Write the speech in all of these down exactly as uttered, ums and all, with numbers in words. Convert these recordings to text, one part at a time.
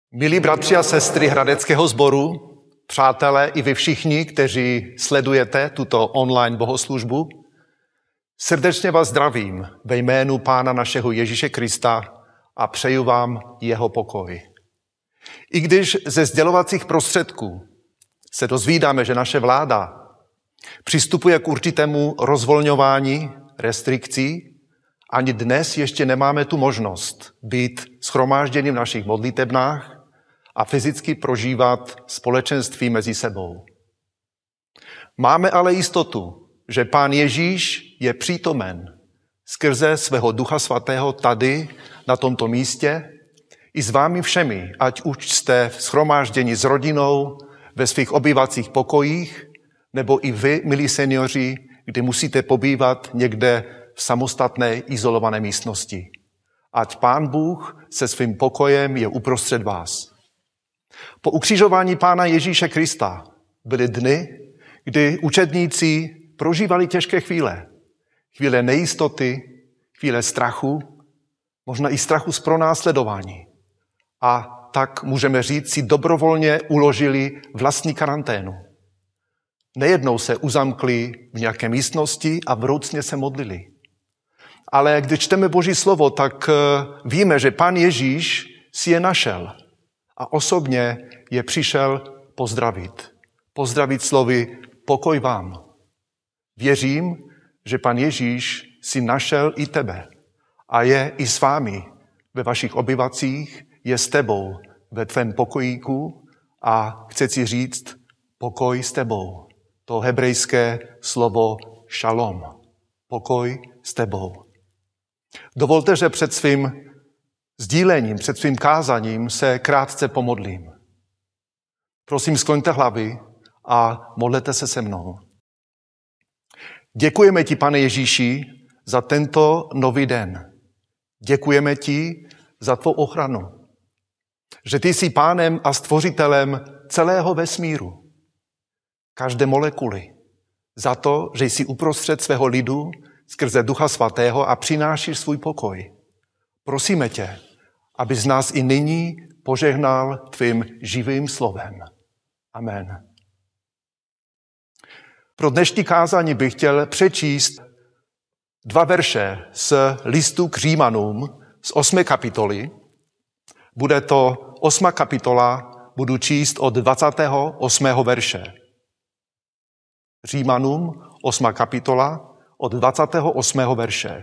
Milí bratři a sestry Hradeckého sboru, přátelé i vy všichni, kteří sledujete tuto online bohoslužbu, srdečně vás zdravím ve jménu Pána našeho Ježíše Krista a přeju vám jeho pokoj. I když ze sdělovacích prostředků se dozvídáme, že naše vláda přistupuje k určitému rozvolňování restrikcí, ani dnes ještě nemáme tu možnost být shromážděni v našich modlitebnách a fyzicky prožívat společenství mezi sebou. Máme ale jistotu, že Pán Ježíš je přítomen skrze svého Ducha Svatého tady, na tomto místě, i s vámi všemi, ať už jste shromážděni s rodinou, ve svých obyvacích pokojích, nebo i vy, milí seniori, kdy musíte pobývat někde v samostatné izolované místnosti. Ať Pán Bůh se svým pokojem je uprostřed vás. Po ukřižování Pána Ježíše Krista byly dny, kdy učedníci prožívali těžké chvíle. Chvíle nejistoty, chvíle strachu, možná i strachu z pronásledování. A tak můžeme říct, si dobrovolně uložili vlastní karanténu. Nejednou se uzamkli v nějaké místnosti a vroucně se modlili. Ale když čteme Boží slovo, tak víme, že Pán Ježíš si je našel a osobně je přišel pozdravit. Pozdravit slovy pokoj vám. Věřím, že Pán Ježíš si našel i tebe a je i s vámi ve vašich obyvacích, je s tebou ve tvém pokojíku a chce si říct pokoj s tebou. To hebrejské slovo šalom. Pokoj s tebou. Dovolte, že před svým sdílením, před svým kázaním se krátce pomodlím. Prosím, skloňte hlavy a modlete se se mnou. Děkujeme ti, Pane Ježíši, za tento nový den. Děkujeme ti za tvou ochranu. Že ty jsi Pánem a stvořitelem celého vesmíru. Každé molekuly. Za to, že jsi uprostřed svého lidu skrze Ducha Svatého a přinášíš svůj pokoj. Prosíme tě, aby z nás i nyní požehnal tvým živým slovem. Amen. Pro dnešní kázání bych chtěl přečíst dva verše z listu k Římanům z osmé kapitoly. Bude to osmá kapitola, budu číst od dvacátého osmého verše. Římanům, osmá kapitola, od dvacátého osmého verše.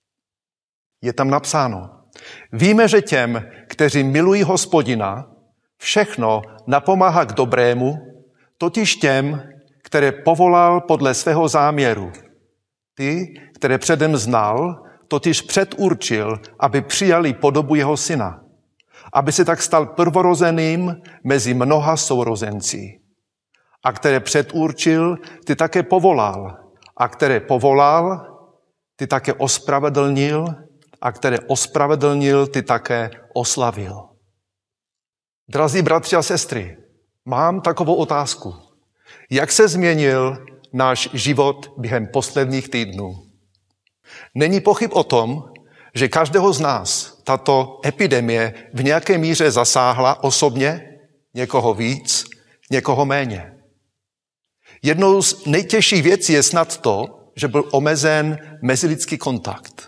Je tam napsáno: Víme, že těm, kteří milují Hospodina, všechno napomáhá k dobrému, totiž těm, které povolal podle svého záměru. Ty, které předem znal, totiž předurčil, aby přijali podobu jeho syna, aby se tak stal prvorozeným mezi mnoha sourozenci. A které předurčil, ty také povolal. A které povolal, ty také ospravedlnil. A které ospravedlnil, ty také oslavil. Drazí bratři a sestry, mám takovou otázku. Jak se změnil náš život během posledních týdnů? Není pochyb o tom, že každého z nás tato epidemie v nějaké míře zasáhla osobně, někoho víc, někoho méně. Jednou z nejtěžších věcí je snad to, že byl omezen mezilidský kontakt.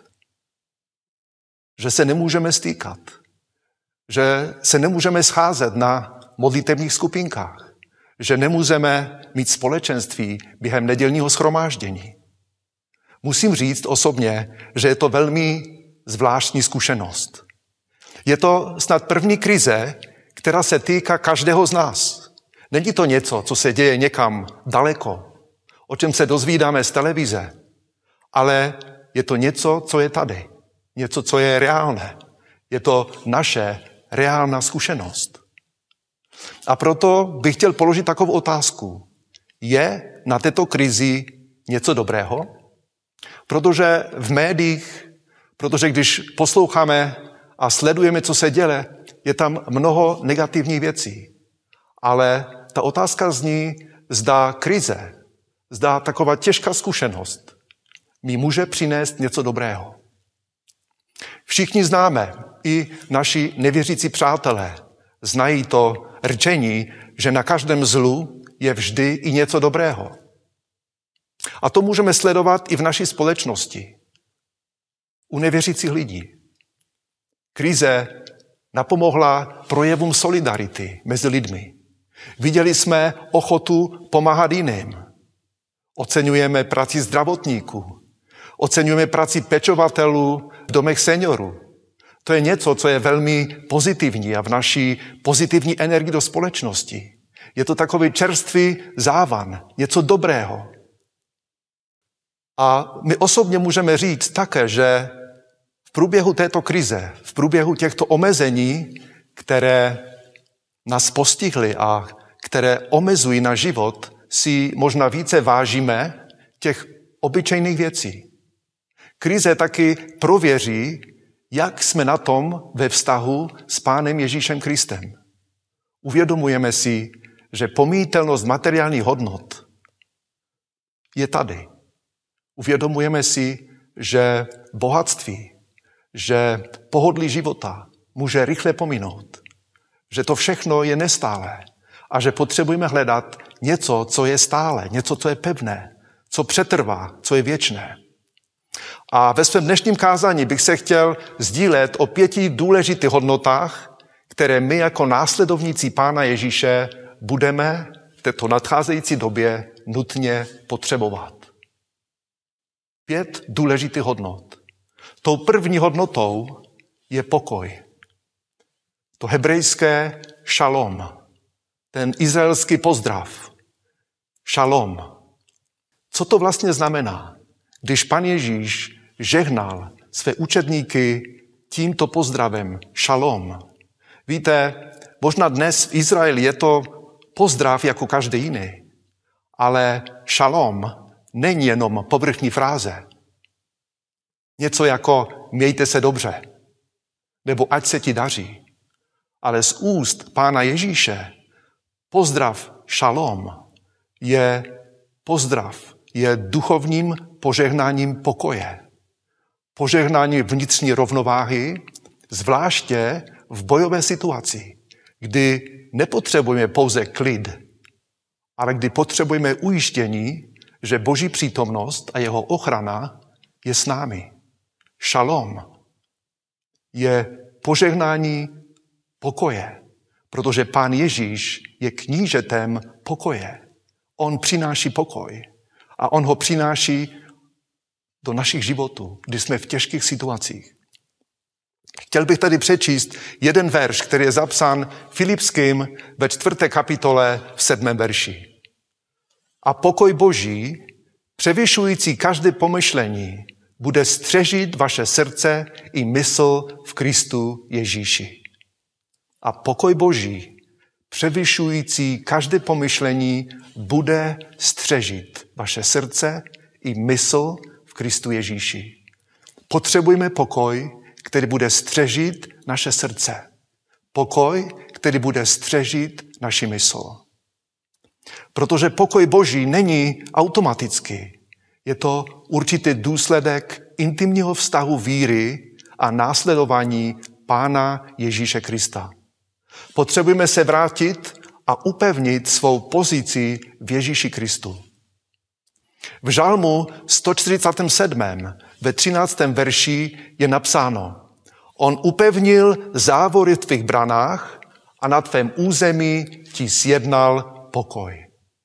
Že se nemůžeme stýkat. Že se nemůžeme scházet na modlitebních skupinkách. Že nemůžeme mít společenství během nedělního shromáždění. Musím říct osobně, že je to velmi zvláštní zkušenost. Je to snad první krize, která se týká každého z nás. Není to něco, co se děje někam daleko, o čem se dozvídáme z televize, ale je to něco, co je tady. Něco, co je reálné. Je to naše reálná zkušenost. A proto bych chtěl položit takovou otázku. Je na této krizi něco dobrého? Protože v médiích, protože když posloucháme a sledujeme, co se děje, je tam mnoho negativních věcí. Ale ta otázka zní, zda krize, zda taková těžká zkušenost mi může přinést něco dobrého. Všichni známe, i naši nevěřící přátelé, Znají to rčení, že na každém zlu je vždy i něco dobrého. A to můžeme sledovat i v naší společnosti. U nevěřících lidí. Krize napomohla projevům solidarity mezi lidmi. Viděli jsme ochotu pomáhat jiným. Oceňujeme práci zdravotníků. Oceňujeme práci pečovatelů v domech seniorů. To je něco, co je velmi pozitivní a v naší pozitivní energii do společnosti. Je to takový čerstvý závan, něco dobrého. A my osobně můžeme říct také, že v průběhu této krize, v průběhu těchto omezení, které nás postihly a které omezují náš život, si možná více vážíme těch obyčejných věcí. Krize taky prověří, jak jsme na tom ve vztahu s Pánem Ježíšem Kristem. Uvědomujeme si, že pomíjitelnost materiálních hodnot je tady. Uvědomujeme si, že bohatství, že pohodlí života může rychle pominout, že to všechno je nestálé a že potřebujeme hledat něco, co je stále, něco, co je pevné, co přetrvá, co je věčné. A ve svém dnešním kázání bych se chtěl sdílet o pěti důležitých hodnotách, které my jako následovníci Pána Ježíše budeme v této nadcházející době nutně potřebovat. Pět důležitých hodnot. Tou první hodnotou je pokoj. To hebrejské šalom, ten izraelský pozdrav. Šalom. Co to vlastně znamená, když Pan Ježíš žehnal své učedníky tímto pozdravem šalom? Víte, možná dnes v Izraeli je to pozdrav jako každý jiný, ale šalom není jenom povrchní fráze. Něco jako mějte se dobře, nebo ať se ti daří. Ale z úst Pána Ježíše pozdrav šalom je pozdrav, je duchovním požehnáním pokoje. Požehnání vnitřní rovnováhy, zvláště v bojové situaci, kdy nepotřebujeme pouze klid, ale kdy potřebujeme ujištění, že Boží přítomnost a jeho ochrana je s námi. Šalom je požehnání pokoje, protože Pán Ježíš je knížetem pokoje. On přináší pokoj a on ho přináší do našich životů, když jsme v těžkých situacích. Chtěl bych tady přečíst jeden verš, který je zapsán Filipským ve čtvrté kapitole v sedmém verši. A pokoj Boží, převyšující každé pomyšlení, bude střežit vaše srdce i mysl v Kristu Ježíši. A pokoj Boží, převyšující každé pomyšlení, bude střežit vaše srdce i mysl v Kristu Ježíši. Potřebujeme pokoj, který bude střežit naše srdce. Pokoj, který bude střežit naši mysl. Protože pokoj Boží není automatický. Je to určitý důsledek intimního vztahu víry a následování Pána Ježíše Krista. Potřebujeme se vrátit a upevnit svou pozici v Ježíši Kristu. V žalmu sto čtyřicátém sedmém ve třináctém verši je napsáno: On upevnil závory v tvých branách a na tvém území ti sjednal pokoj.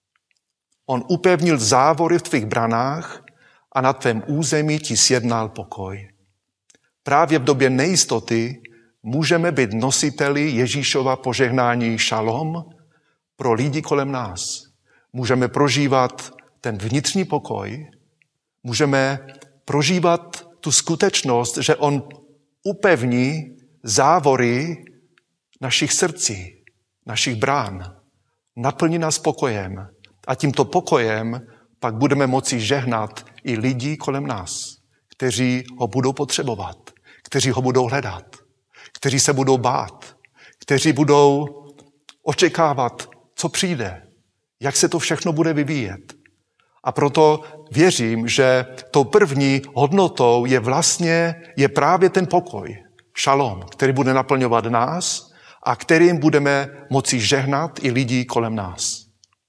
On upevnil závory v tvých branách a na tvém území ti sjednal pokoj. Právě v době nejistoty můžeme být nositeli Ježíšova požehnání šalom pro lidi kolem nás. Můžeme prožívat ten vnitřní pokoj, můžeme prožívat tu skutečnost, že on upevní závory našich srdcí, našich brán, naplní nás pokojem a tímto pokojem pak budeme moci žehnat i lidi kolem nás, kteří ho budou potřebovat, kteří ho budou hledat, kteří se budou bát, kteří budou očekávat, co přijde, jak se to všechno bude vyvíjet. A proto věřím, že tou první hodnotou je vlastně, je právě ten pokoj, šalom, který bude naplňovat nás a kterým budeme moci žehnat i lidi kolem nás.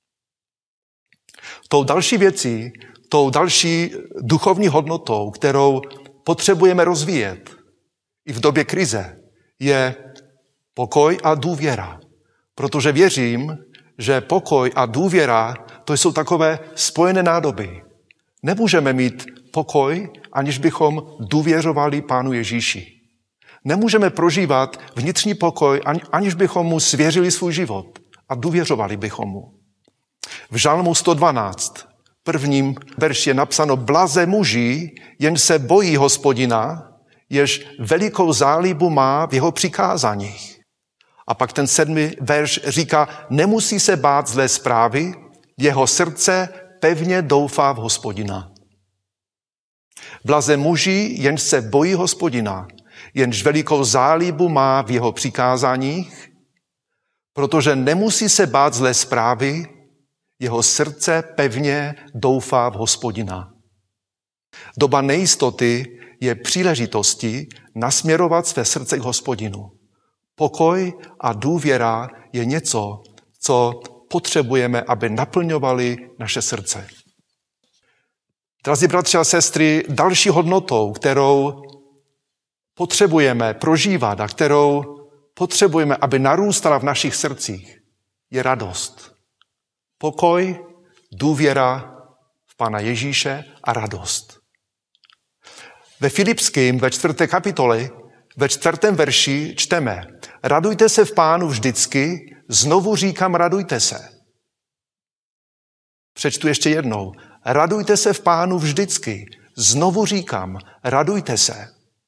Tou další věcí, tou další duchovní hodnotou, kterou potřebujeme rozvíjet i v době krize, je pokoj a důvěra. Protože věřím, že pokoj a důvěra, to jsou takové spojené nádoby. Nemůžeme mít pokoj, aniž bychom důvěřovali Pánu Ježíši. Nemůžeme prožívat vnitřní pokoj, aniž bychom mu svěřili svůj život a důvěřovali bychom mu. V Žalmu sto dvanáct, prvním verši je napsáno: Blaze muži, jen se bojí Hospodina, jež velikou zálibu má v jeho přikázáních. A pak ten sedmý verš říká: nemusí se bát zlé zprávy, jeho srdce pevně doufá v Hospodina. Blaze muži, jen se bojí Hospodina, jenž velikou zálibu má v jeho přikázáních, protože nemusí se bát zlé zprávy, jeho srdce pevně doufá v Hospodina. Doba nejistoty je příležitostí nasměrovat své srdce k Hospodinu. Pokoj a důvěra je něco, co potřebujeme, aby naplňovali naše srdce. Drazí bratři a sestry, další hodnotou, kterou potřebujeme prožívat a kterou potřebujeme, aby narůstala v našich srdcích, je radost. Pokoj, důvěra v Pána Ježíše a radost. Ve Filipským ve čtvrté kapitole, ve čtvrtém verši čteme: radujte se v Pánu vždycky, znovu říkám, radujte se. Přečtu ještě jednou. Radujte se v Pánu vždycky, znovu říkám, radujte se.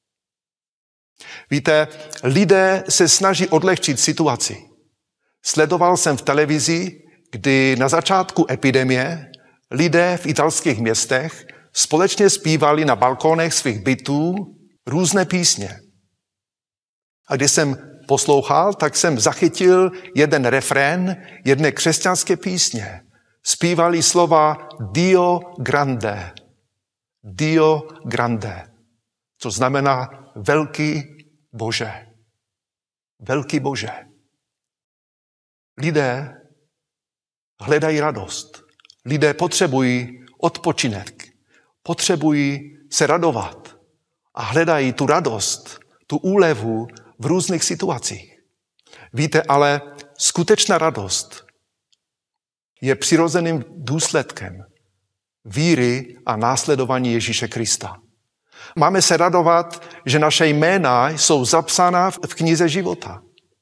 Víte, lidé se snaží odlehčit situaci. Sledoval jsem v televizi, kdy na začátku epidemie lidé v italských městech společně zpívali na balkónech svých bytů různé písně. A když jsem poslouchal, tak jsem zachytil jeden refrén jedné křesťanské písně. Zpívali slova Dio grande, Dio grande, což znamená velký Bože, velký Bože. Lidé hledají radost, lidé potřebují odpočinek, potřebují se radovat a hledají tu radost, tu úlevu v různých situacích. Víte, ale skutečná radost je přirozeným důsledkem víry a následování Ježíše Krista. Máme se radovat, že naše jména jsou zapsána v knize života.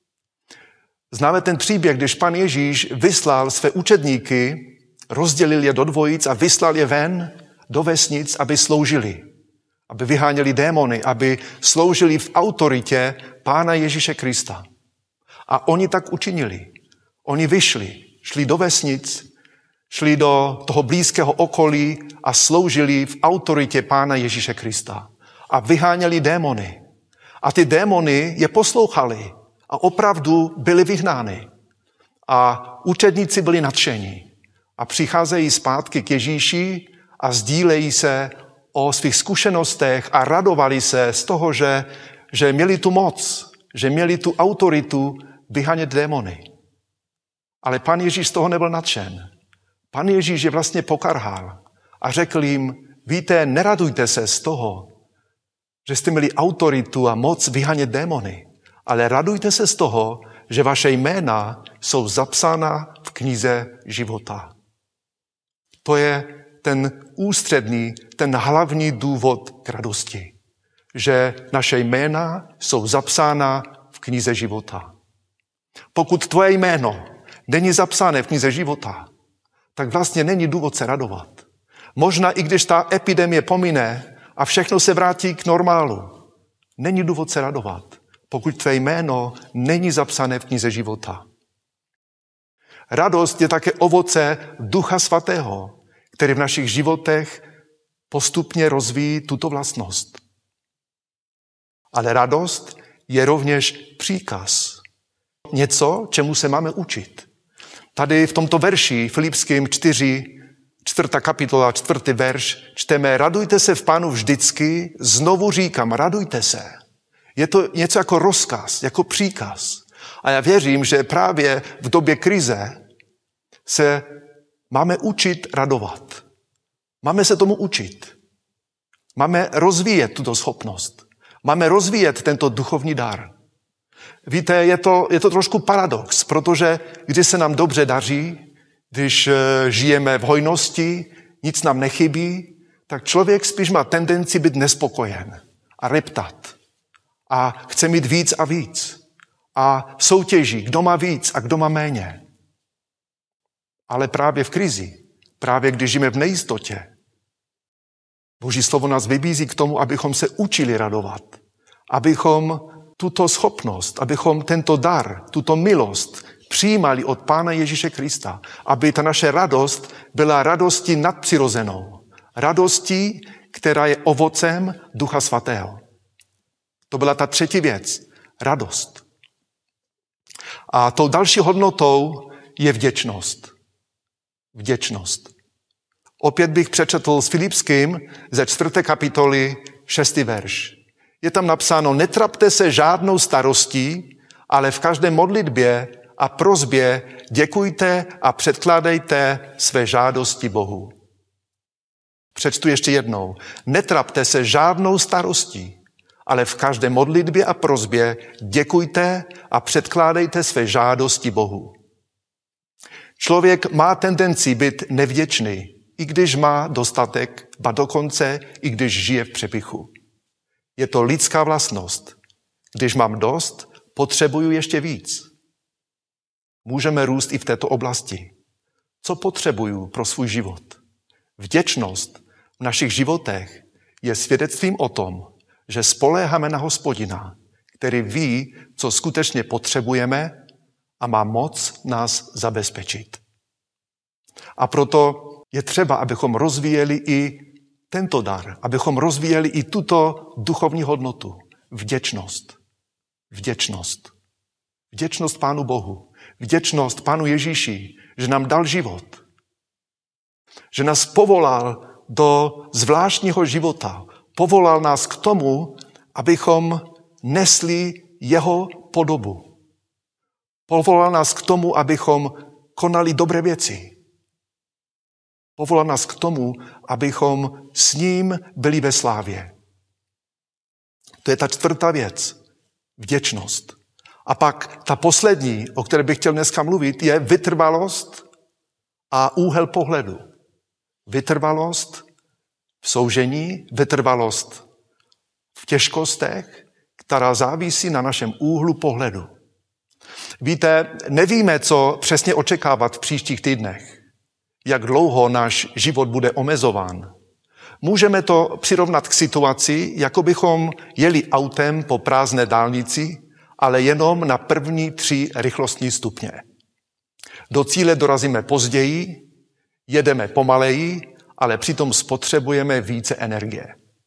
Známe ten příběh, když Pan Ježíš vyslal své učedníky, rozdělil je do dvojic a vyslal je ven do vesnic, aby sloužili, aby vyháněli démony, aby sloužili v autoritě Pána Ježíše Krista. A oni tak učinili. Oni vyšli, šli do vesnic, šli do toho blízkého okolí a sloužili v autoritě Pána Ježíše Krista. A vyháněli démony. A ty démony je poslouchali a opravdu byli vyhnány. A učedníci byli nadšení. A přicházejí zpátky k Ježíši a sdílejí se o svých zkušenostech a radovali se z toho, že, že měli tu moc, že měli tu autoritu vyhánět démony. Ale Pan Ježíš z toho nebyl nadšen. Pan Ježíš je vlastně pokarhal a řekl jim: víte, neradujte se z toho, že jste měli autoritu a moc vyhánět démony, ale radujte se z toho, že vaše jména jsou zapsána v knize života. To je ten ústřední, ten hlavní důvod k radosti, že naše jména jsou zapsána v knize života. Pokud tvoje jméno není zapsané v knize života, tak vlastně není důvod se radovat. Možná i když ta epidemie pomine a všechno se vrátí k normálu, není důvod se radovat, pokud tvé jméno není zapsané v knize života. Radost je také ovoce Ducha Svatého, který v našich životech postupně rozvíjí tuto vlastnost. Ale radost je rovněž příkaz. Něco, čemu se máme učit. Tady v tomto verši Filipským čtyři, čtvrtá kapitola, čtvrtý verš, čteme: radujte se v Pánu vždycky, znovu říkám, radujte se. Je to něco jako rozkaz, jako příkaz. A já věřím, že právě v době krize se máme učit radovat. Máme se tomu učit. Máme rozvíjet tuto schopnost. Máme rozvíjet tento duchovní dar. Víte, je to, je to trošku paradox, protože když se nám dobře daří, když žijeme v hojnosti, nic nám nechybí, tak člověk spíš má tendenci být nespokojen a reptat. A chce mít víc a víc. A soutěží, kdo má víc a kdo má méně. Ale právě v krizi, právě když žijeme v nejistotě, Boží slovo nás vybízí k tomu, abychom se učili radovat. Abychom tuto schopnost, abychom tento dar, tuto milost přijímali od Pána Ježíše Krista. Aby ta naše radost byla radostí nadpřirozenou. Radostí, která je ovocem Ducha Svatého. To byla ta třetí věc. Radost. A tou další hodnotou je vděčnost. Vděčnost. Opět bych přečetl s Filipským ze čtvrté kapitoly šestý verš. Je tam napsáno, netrapte se žádnou starostí, ale v každé modlitbě a prosbě děkujte a předkládejte své žádosti Bohu. Přečtu ještě jednou. Netrapte se žádnou starostí, ale v každé modlitbě a prosbě děkujte a předkládejte své žádosti Bohu. Člověk má tendenci být nevděčný, i když má dostatek, ba dokonce i když žije v přepichu. Je to lidská vlastnost. Když mám dost, potřebuju ještě víc. Můžeme růst i v této oblasti. Co potřebuju pro svůj život? Vděčnost v našich životech je svědectvím o tom, že spoléháme na Hospodina, který ví, co skutečně potřebujeme a má moc nás zabezpečit. A proto je třeba, abychom rozvíjeli i tento dar, abychom rozvíjeli i tuto duchovní hodnotu. Vděčnost. Vděčnost. Vděčnost Pánu Bohu. Vděčnost Pánu Ježíši, že nám dal život. Že nás povolal do zvláštního života. Povolal nás k tomu, abychom nesli jeho podobu. Povolal nás k tomu, abychom konali dobré věci. Povolal nás k tomu, abychom s ním byli ve slávě. To je ta čtvrtá věc. Vděčnost. A pak ta poslední, o které bych chtěl dneska mluvit, je vytrvalost a úhel pohledu. Vytrvalost v soužení, vytrvalost v těžkostech, která závisí na našem úhlu pohledu. Víte, nevíme, co přesně očekávat v příštích týdnech. Jak dlouho náš život bude omezován. Můžeme to přirovnat k situaci, jako bychom jeli autem po prázdné dálnici, ale jenom na první tři rychlostní stupně. Do cíle dorazíme později, jedeme pomaleji, ale přitom spotřebujeme více energie.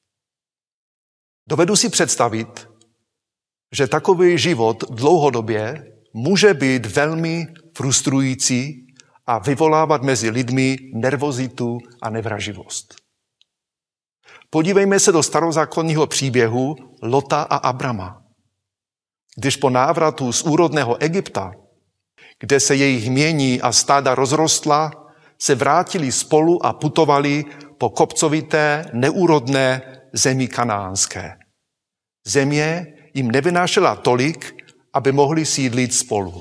Dovedu si představit, že takový život dlouhodobě může být velmi frustrující a vyvolávat mezi lidmi nervozitu a nevraživost. Podívejme se do starozákonního příběhu Lota a Abrama. Když po návratu z úrodného Egypta, kde se jejich jmění a stáda rozrostla, se vrátili spolu a putovali po kopcovité, neúrodné zemi kanánské. Země jim nevynášela tolik, aby mohli sídlit spolu.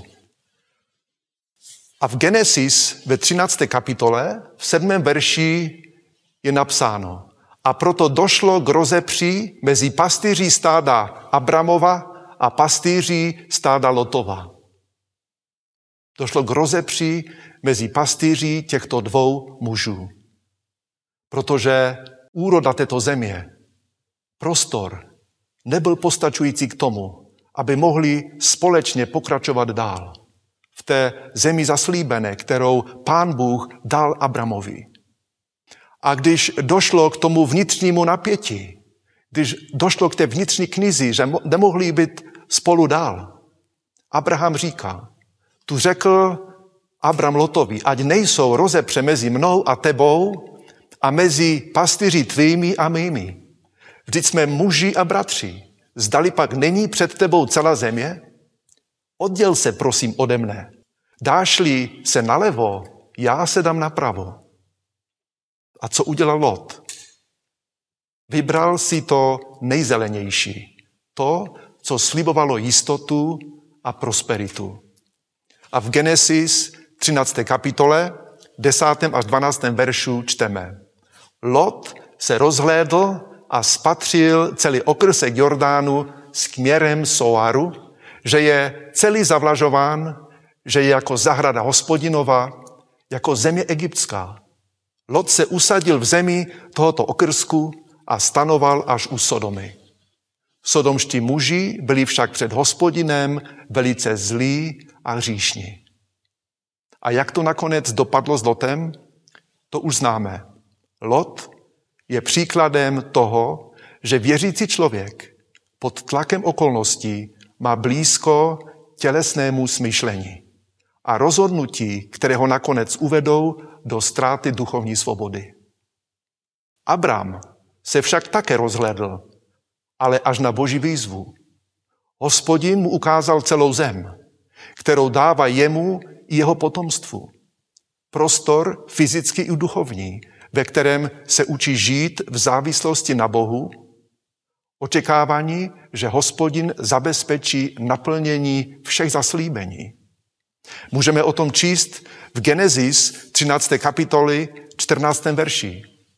A v Genesis ve třinácté kapitole v sedmém verši je napsáno: a proto došlo k rozepři mezi pastýři stáda Abramova a pastýři stáda Lotova. Došlo k rozepři mezi pastýři těchto dvou mužů. Protože úroda této země, prostor, nebyl postačující k tomu, aby mohli společně pokračovat dál v té zemi zaslíbené, kterou Pán Bůh dal Abramovi. A když došlo k tomu vnitřnímu napětí, když došlo k té vnitřní krizi, že nemohli být spolu dál, Abraham říká, tu řekl Abram Lotovi, ať nejsou rozepře mezi mnou a tebou a mezi pastýři tvými a mými. Vždyť jsme muži a bratři. Zdali pak není před tebou celá země? Odděl se, prosím, ode mne. Dáš-li se nalevo, já se dám napravo. A co udělal Lot? Vybral si to nejzelenější. To, co slibovalo jistotu a prosperitu. A v Genesis třinácté kapitole, desátém až dvanáctém veršu čteme. Lot se rozhlédl a spatřil celý okrsek Jordánu směrem Soaru, že je celý zavlažován, že je jako zahrada Hospodinova, jako země egyptská. Lot se usadil v zemi tohoto okrsku a stanoval až u Sodomy. Sodomští muži byli však před Hospodinem velice zlí a hříšní. A jak to nakonec dopadlo s Lotem? To už známe. Lot je příkladem toho, že věřící člověk pod tlakem okolností má blízko tělesnému smýšlení a rozhodnutí, které ho nakonec uvedou do ztráty duchovní svobody. Abram se však také rozhlédl, ale až na Boží výzvu. Hospodin mu ukázal celou zem, kterou dává jemu i jeho potomstvu. Prostor fyzický i duchovní, ve kterém se učí žít v závislosti na Bohu, očekávání, že Hospodin zabezpečí naplnění všech zaslíbení. Můžeme o tom číst v Genesis třinácté kapitoly čtrnáctém verši.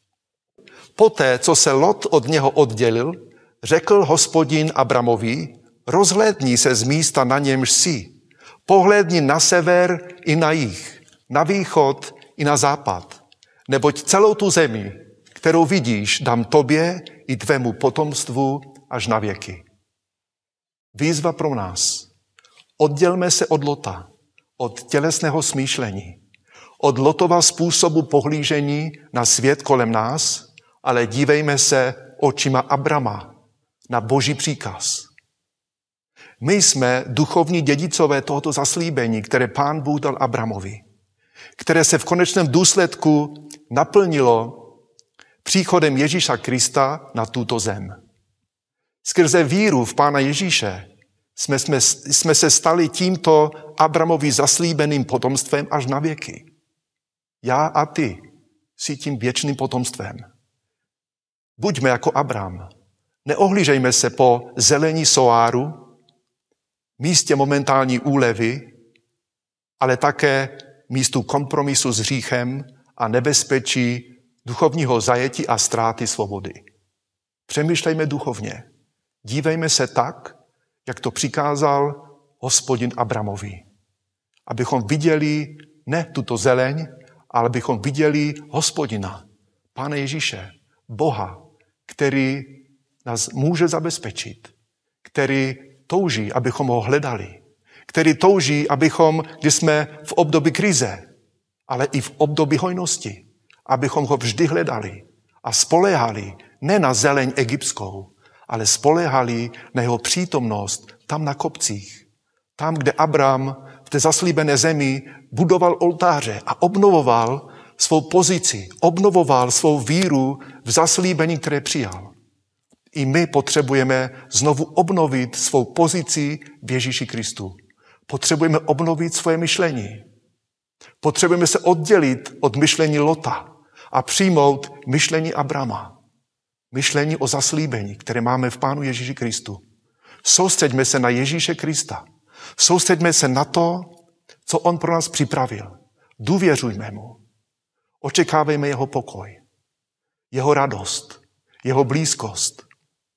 Poté, co se Lot od něho oddělil, řekl Hospodin Abramovi, rozhlédni se z místa, na němž jsi. Pohlédni na sever i na jih, na východ i na západ. Neboť celou tu zemi, kterou vidíš, dám tobě i tvému potomstvu až na věky. Výzva pro nás. Oddělme se od Lota, od tělesného smýšlení, od Lotova způsobu pohlížení na svět kolem nás, ale dívejme se očima Abrama na Boží příkaz. My jsme duchovní dědicové tohoto zaslíbení, které Pán Bůh dal Abramovi, které se v konečném důsledku naplnilo příchodem Ježíša Krista na tuto zem. Skrze víru v Pána Ježíše jsme, jsme, jsme se stali tímto Abramovi zaslíbeným potomstvem až na věky. Já a ty jsi tím věčným potomstvem. Buďme jako Abram. Neohlížejme se po zelení Soáru, místě momentální úlevy, ale také místu kompromisu s hříchem a nebezpečí duchovního zajetí a ztráty svobody. Přemýšlejme duchovně. Dívejme se tak, jak to přikázal Hospodin Abramovi. Abychom viděli ne tuto zeleň, ale abychom viděli Hospodina, Pána Ježíše, Boha, který nás může zabezpečit, který touží, abychom ho hledali, který touží, abychom, když jsme v období krize, ale i v období hojnosti, abychom ho vždy hledali a spoléhali ne na zeleň egyptskou, ale spoléhali na jeho přítomnost tam na kopcích, tam, kde Abram v té zaslíbené zemi budoval oltáře a obnovoval svou pozici, obnovoval svou víru v zaslíbení, které přijal. I my potřebujeme znovu obnovit svou pozici v Ježíši Kristu. Potřebujeme obnovit svoje myšlení. Potřebujeme se oddělit od myšlení Lota a přijmout myšlení Abrama. Myšlení o zaslíbení, které máme v Pánu Ježíši Kristu. Soustřeďme se na Ježíše Krista. Soustřeďme se na to, co on pro nás připravil. Důvěřujme mu. Očekávejme jeho pokoj, jeho radost, jeho blízkost.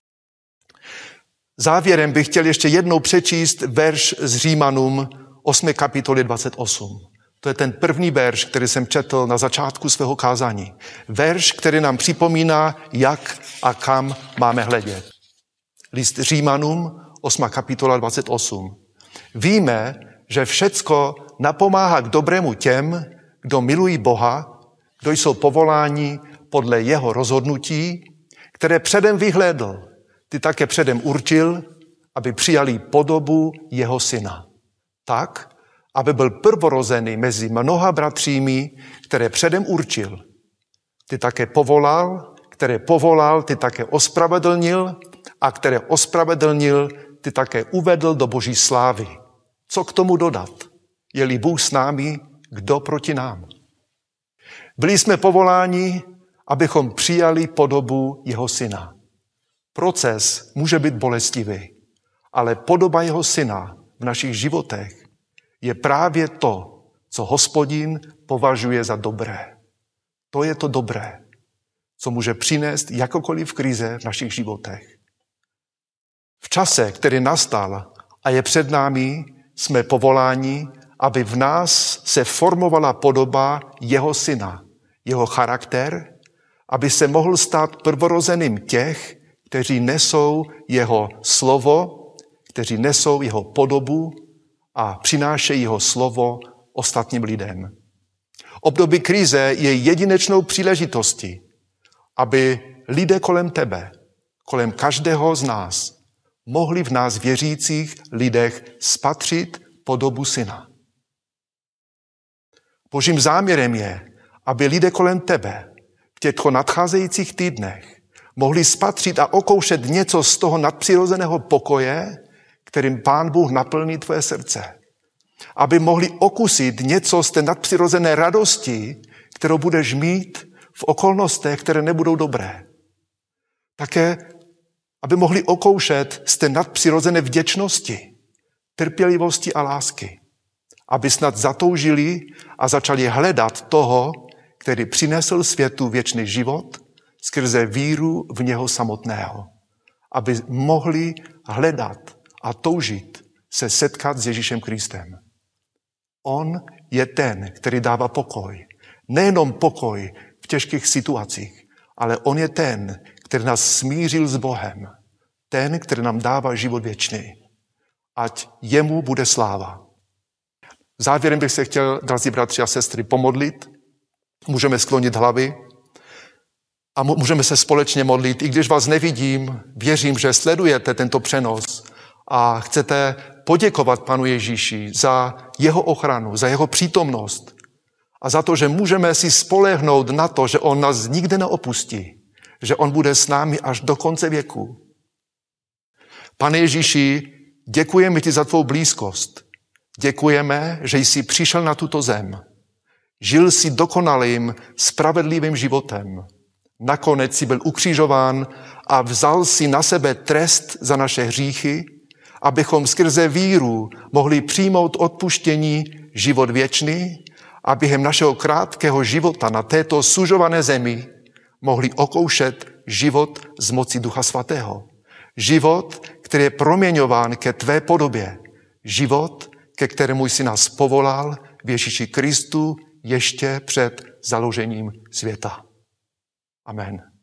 Závěrem bych chtěl ještě jednou přečíst verš z Římanům osmé kapitoly dvacet osm. To je ten první verš, který jsem četl na začátku svého kázání. Verš, který nám připomíná, jak a kam máme hledět. List Římanům, osmá kapitola dvacet osm. Víme, že všecko napomáhá k dobrému těm, kdo milují Boha, kdo jsou povoláni podle jeho rozhodnutí, které předem vyhlédl, ty také předem určil, aby přijali podobu jeho syna. Tak, aby byl prvorozený mezi mnoha bratřími, které předem určil. Ty také povolal, které povolal, ty také ospravedlnil a které ospravedlnil, ty také uvedl do Boží slávy. Co k tomu dodat? Je-li Bůh s námi, kdo proti nám? Byli jsme povoláni, abychom přijali podobu jeho syna. Proces může být bolestivý, ale podoba jeho syna v našich životech je právě to, co Hospodin považuje za dobré. To je to dobré, co může přinést jakoukoliv krize v našich životech. V čase, který nastal a je před námi, jsme povoláni, aby v nás se formovala podoba jeho syna, jeho charakter, aby se mohl stát prvorozeným těch, kteří nesou jeho slovo, kteří nesou jeho podobu a přinášejí jeho slovo ostatním lidem. Období krize je jedinečnou příležitostí, aby lidé kolem tebe, kolem každého z nás, mohli v nás věřících lidech spatřit podobu syna. Božím záměrem je, aby lidé kolem tebe v těchto nadcházejících týdnech mohli spatřit a okoušet něco z toho nadpřirozeného pokoje, kterým Pán Bůh naplní tvoje srdce. Aby mohli okusit něco z té nadpřirozené radosti, kterou budeš mít v okolnostech, které nebudou dobré. Také, aby mohli okoušet z té nadpřirozené vděčnosti, trpělivosti a lásky. Aby snad zatoužili a začali hledat toho, který přinesl světu věčný život skrze víru v něho samotného. Aby mohli hledat a toužit se setkat s Ježíšem Kristem. On je ten, který dává pokoj. Nejenom pokoj v těžkých situacích, ale on je ten, který nás smířil s Bohem. Ten, který nám dává život věčný. Ať jemu bude sláva. Závěrem bych se chtěl, drazí bratři a sestry, pomodlit. Můžeme sklonit hlavy a můžeme se společně modlit. I když vás nevidím, věřím, že sledujete tento přenos a chcete poděkovat Panu Ježíši za jeho ochranu, za jeho přítomnost a za to, že můžeme si spolehnout na to, že on nás nikdy neopustí, že on bude s námi až do konce věku. Pane Ježíši, děkujeme ti za tvou blízkost. Děkujeme, že jsi přišel na tuto zem. Žil jsi dokonalým, spravedlivým životem. Nakonec jsi byl ukřižován a vzal si na sebe trest za naše hříchy, abychom skrze víru mohli přijmout odpuštění, život věčný a během našeho krátkého života na této sužované zemi mohli okoušet život z moci Ducha Svatého. Život, který je proměňován ke tvé podobě. Život, ke kterému jsi nás povolal v Ježíši Kristu ještě před založením světa. Amen.